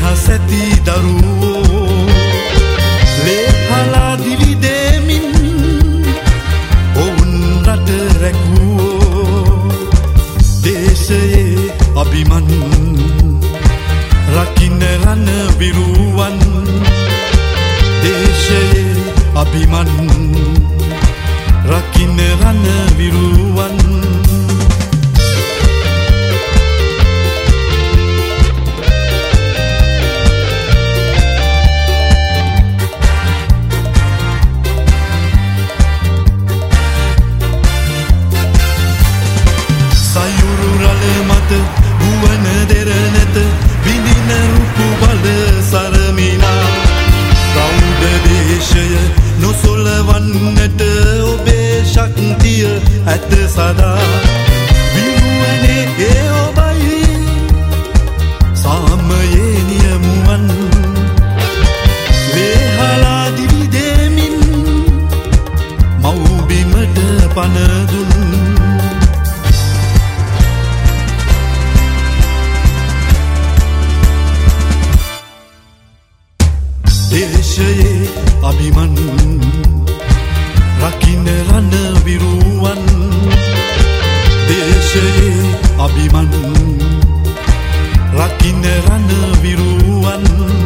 සෙනහස ඇති දරුවෝ ලේහලා දිවි දෙමින් ඔවුන් රට රැකුවෝ දේශයේ අභිමන් රකින්න රණ විරුවන් දේශයේ අභිමන් රකින්න රණ විරුවන් සයුරු රළ මත ගුවන් දෙරණත විඳින රුපු බල සරමිලා ප්‍රෞಢ දේශය නොසොලවන්නට ඔබේ ශක්තිය ඇත සදා විරුවනේ ඒ ඔබයි සාමයේ නියමුවන් ලේහලා දිවි දෙමින් මව්බිමට පණ දුන් දේශයේ අභිමන් රකින්න රණ විරුවන් දේශයේ අභිමන් රකින්න රණ විරුවන්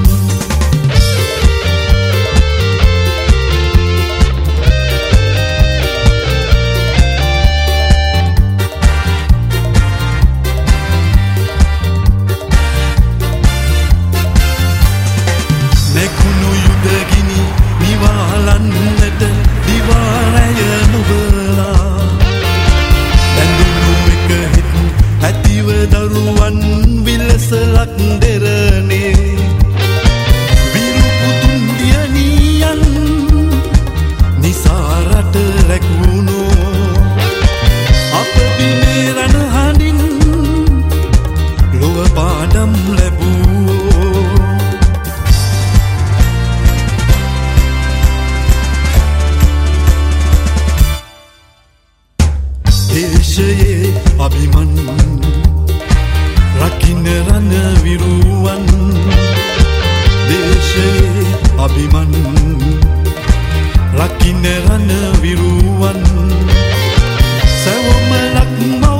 නැකුණු යුදගිනි නිවාලන්නට දිවාරය නොබලා බැඳුණු එක හිත් ඇතිව දරුවන් විලසලක් දෙරනේ විරුපුතුන් දියණියන් නිසා රට රැකුණෝ අප බිමේ රණ හඬින් ලොව පාඩම් ලැබුවෝ දේශයේ අභිමන් රකින්න රණ විරුවන් දේශයේ අභිමන් රකින්න රණ විරුවන් සවමලක්